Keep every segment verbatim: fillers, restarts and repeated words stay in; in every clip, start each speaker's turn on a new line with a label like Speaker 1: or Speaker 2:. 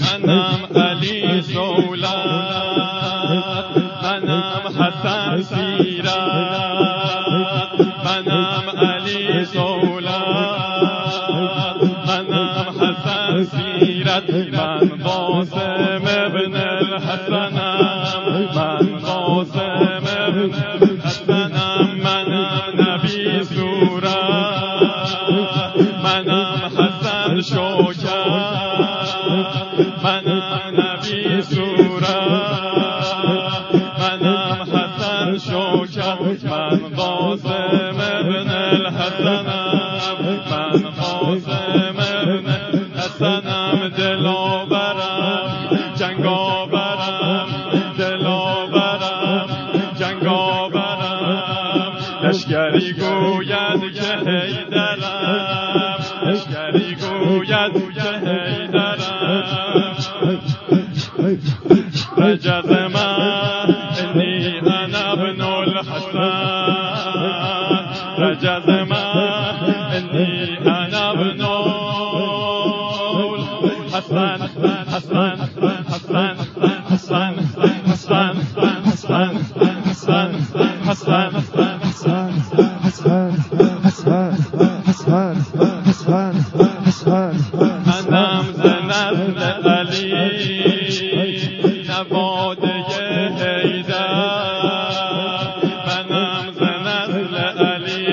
Speaker 1: منم علی زولت، منم حسن سیرت، منم علی زولت، منم حسن سیرت، من قاسم ابن الحسنم، من قاسم ابن الحسنم، منم نبی صورت، منم حسن شوکت، منم نبی صورت، منم حسن شوکت، من قاسم ابن الحسنم، من قاسم ابن الحسنم، دلاورم جنگاورم، دلاورم جنگاورم، لشکری گوید که حیدرم، لشکری گوید که حیدرم، رجز من انی انا ابن الحسن، رجز من انی انا ابن الحسن، حسن حسن حسن حسن حسن حسن حسن منم ز نسل علی نواده حیدر، منم ز نسل علی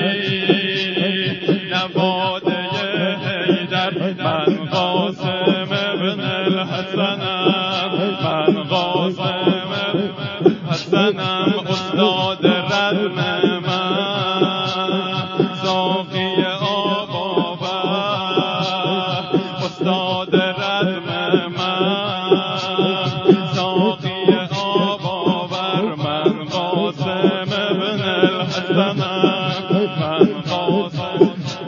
Speaker 1: نواده حیدر، من قاسم ابن الحسنم، من قاسم ابن الحسنم، استاد رزم من ساقی آب آور، استاد رزم من ساقی آب آور، من قاسم ابن الحسنم، من قاسم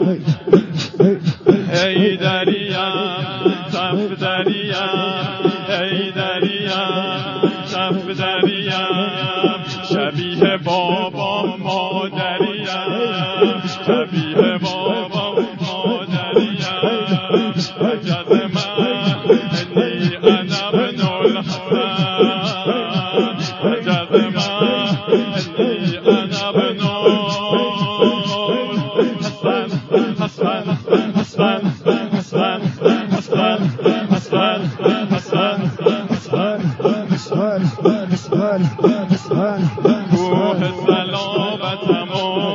Speaker 1: حیدریم صفدریم، حیدریم صفدریم، شبیه بابا مادریم، شبیه بابا مادریم، رجز من انی انا ابن الحسن، رجز من انی انا ابن الحسن، حسن حسن حسن حسن حسن حسن کوه صلابتم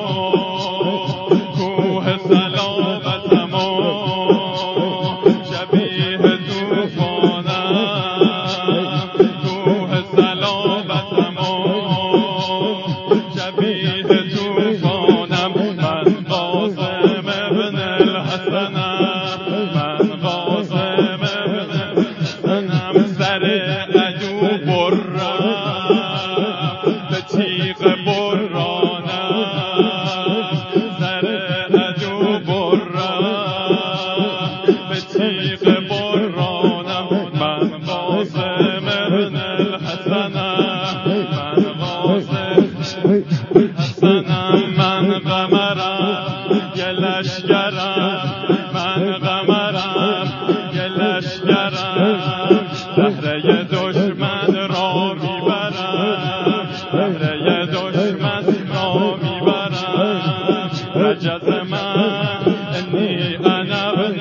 Speaker 1: کوه صلابتم شبیه توفانم، کوه صلابتم شبیه توفانم، من قاسم ابن الحسنم، من قاسم ابن الحسنم، سر عدو برم به تیغ برانم، سر عدو برم به تیغ برانم، من قاسم ابن الحسنم، من قاسم حسنم، من قمرم یه لشکرم، من قمرم یه لشکرم، بهره دشمن را میبرم، بهره دشمن را میبرم، رجز من انی انا ابن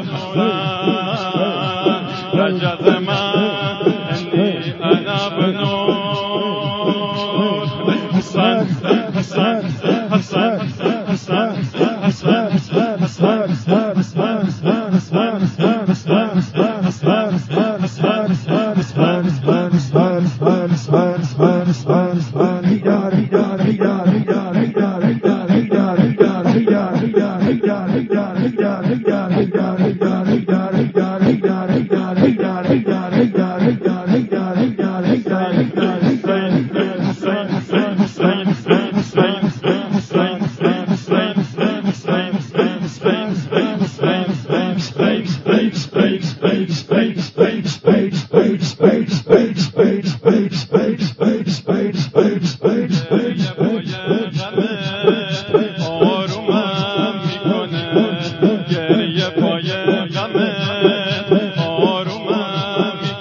Speaker 1: الحسن، رجز من انی انا ابن الحسن، حسن حسن حسن حسن آرومم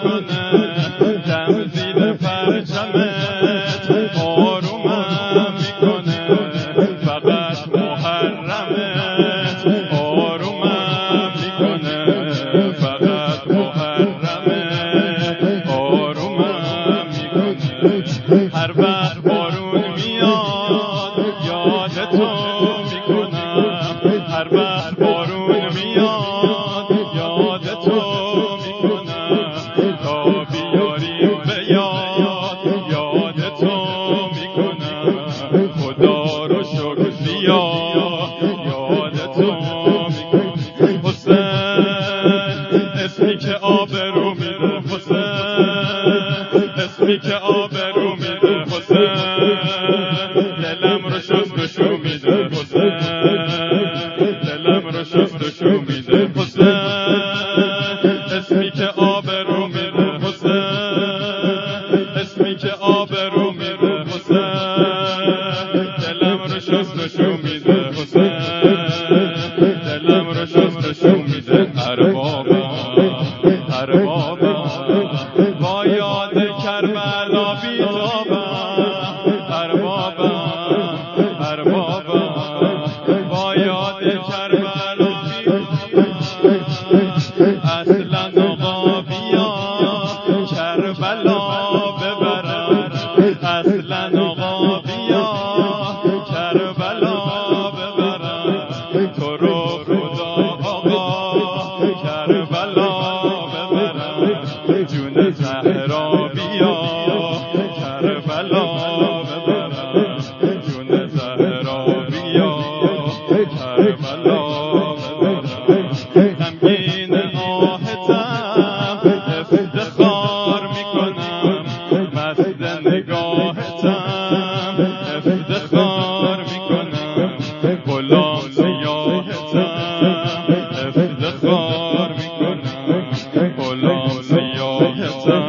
Speaker 1: آبرو میده حسین، اسمی که آبرو میده حسین، دلم رو شستشو میده حسین، دلم رو شستشو میده حسین، اسمی که آبرو میده حسین، اسمی که آبرو میده حسین، دلم رو شستشو میده حسین، دلم رو شستشو میده. اربابا اربابا با یاد کربلا بیتابا، اربابا اربابا با یاد کربلا بیتابا، اصلا آقا بیا کربلا ببرم، اصلا آقا بیا کربلا ببرم، تو رو خدا آقا کربلا ببرم، جون زهرا بیا کربلا ببرم، جون زهرا بیا کربلا ببرم. غمگین آهتم افتخار میکنم، مست نگاهتم افتخار میکنم، غلام سیاهتم افتخار میکنم، غلام سیاهتم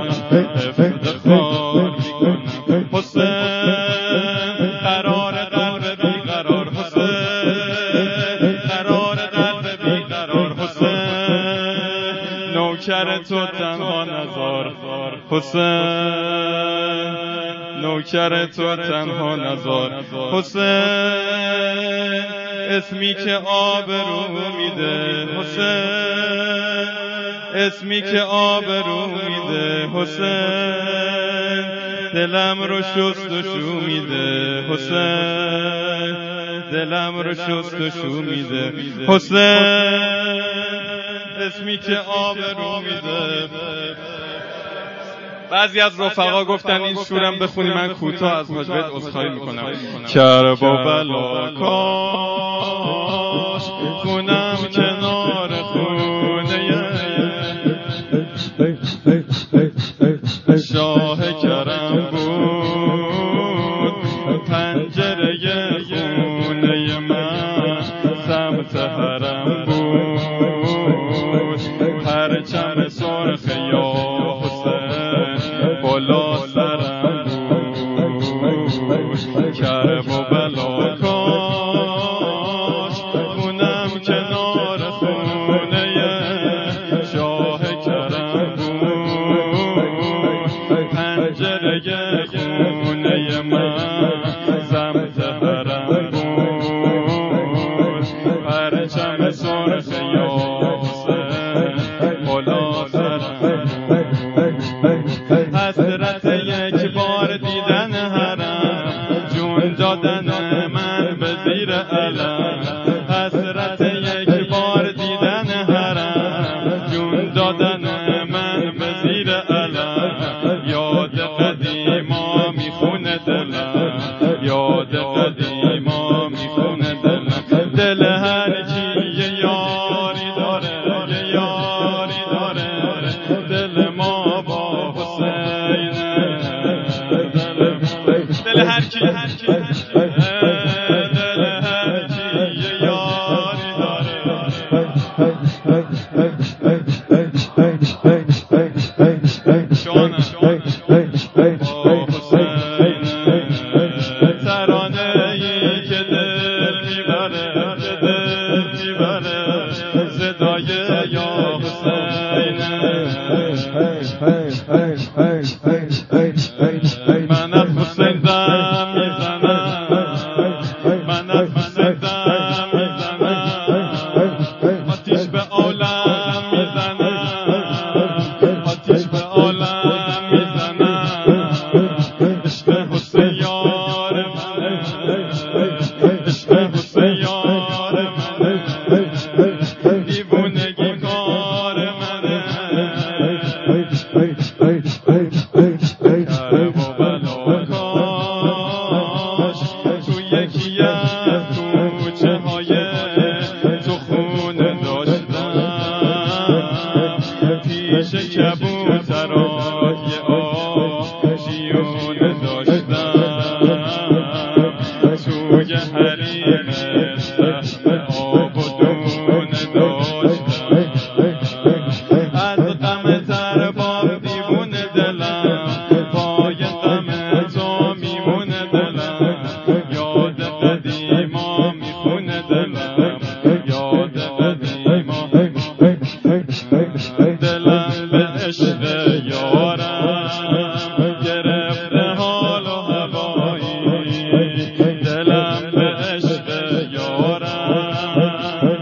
Speaker 1: افتخار میکنم. حسین قرار قلب بیقرار، حسین قرار قلب بیقرار، حسین نوکر تو تنها نزار، حسین نوکر تو تنها نزار، حسین اسمی که آبرو میده حسین، اسمی که آبرو میده حسین، دلم رو شستشو میده حسین، دلم رو شستشو میده حسین، اسمی که آبرو میده. بعضی از رفقا گفتن این شورم بخونی، من کوتاه از حاج بیت عذرخواهی میکنم. کربلا کاش خونم کنار خونه شاه کرم بود، پنجره خونه من سمت حرم بود، پرچم سرخ یا حسین بالا سرم بود. کرب و بلا کاش خونم کنار خونه شاه کرم بود، پنجره خونه من سمت حرم بود، پرچم سرخ یا حسین بالا سرم بود. حسرت یک بار دیدن حرم، جون دادن من به زیر علم، حسرت یک بار دیدن حرم، جون دادن من به زیر علم، یاد قدیما میخونه دلم، یاد قدیما میخونه دلم، دل هر کی یه یاری داره، یه یاری داره، دل ما با حسینه، دل دل هر کی دل هر کی یه یاری داره. شانم با حسینه، ترانه ای که دل میبره، که دل میبره، صدای یا حسینه. من از حسین دم میزنم، من از حسین دم میزنم، آتیش به عالم میزنم، آتیش به عالم میزنم، عشق حسین یار منه، عشق حسین یار منه، دیوونگی کار منه. کرب و بلا کاش تو یکی از کوچه های تو خونه داشتم، پیش کبوترای آشیون داشتم توی حریم سهم آب و دون داشتم از غم تر باب دیوون دلم پای غم تو میمون دلم یاد قدیما میخون دلم یاد قدیما دلم به عشق یارم گرفته حال و هوایی دلم به عشق یارم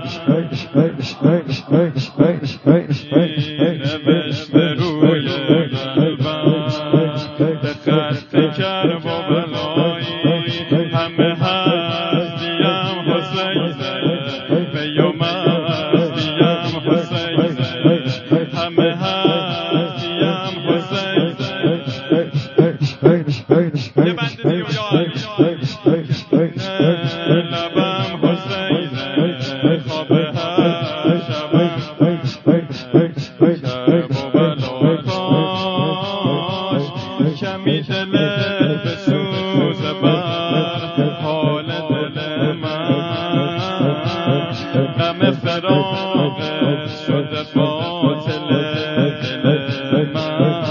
Speaker 1: نوشته روی قلبم به خط کرب و بلایی همه هستیم حسین می و مستیم حسین همه هستیم حسین یه بند دیگه یا لبم حسین خواب هر شبم کرب و بلا کاش کمی دلت بسوزه بر حال دل من غم فراقت شده باطل دل من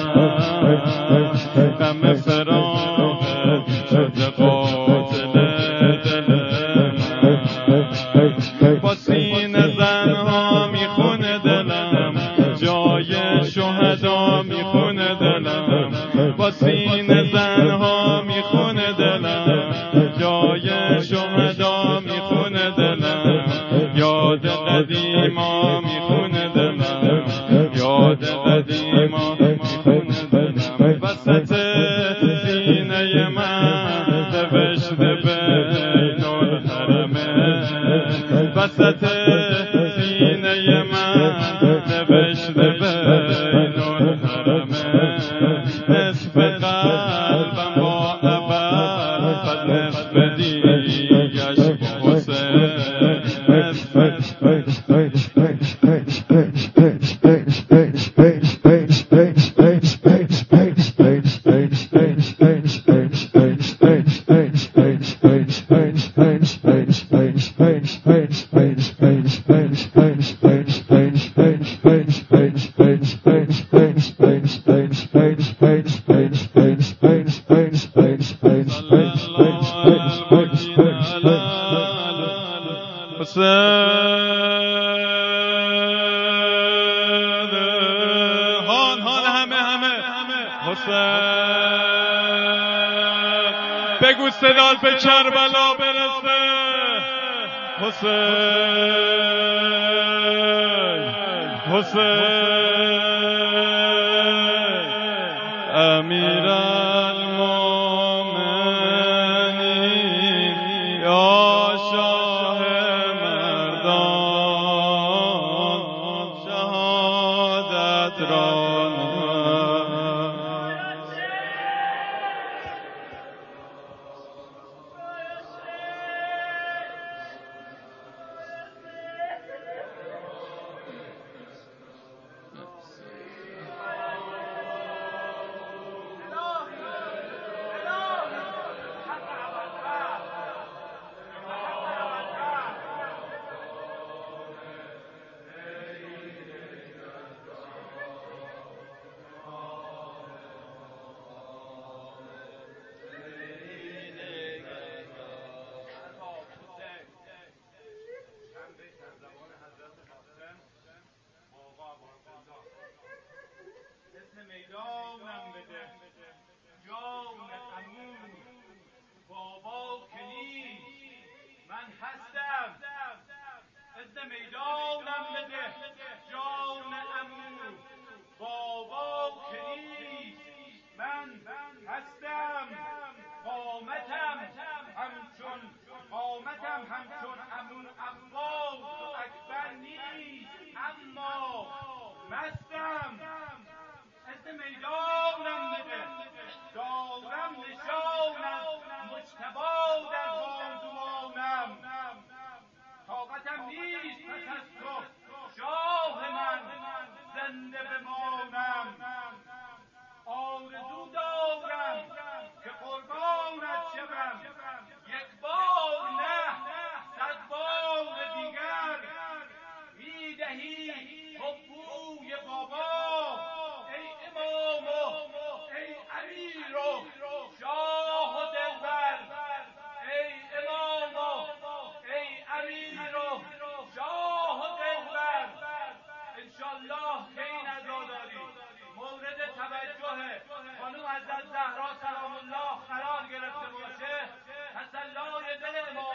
Speaker 1: غم فراقت شده قاتل دل من با سینه زنها میخونه دلم جای شهدا میخونه دلم با سینه زنها میخونه دلم جای شهدا میخونه دلم یاد قدیما میخونه دلم یاد قدیما میخونه دلم وسط سینه من نوشته بین الحرمه وسط سینه من نوشته بین الحرمه نصف قلبم با ابر بعد نصف دیگش با حسین نصف هان هان همه همه حسین بگو صدات به کربلا برسه حسین حسین امیرالمومنین یا شاه مردان شهادت را میدانم بده جان عمو بابا که نیست من هستم اسم میدانم بده جان عمو بابا که نیست من هستم قامتم همچون قامتم همچون عمو عباس و اکبر نیست اما مستم اسم میدانم بده دارم نشان از مجتبی در بازوانم طاقتم نیست پس از تو شاه من حضرت زهرا سلام الله قرار گرفته باشه، تسلای دل امام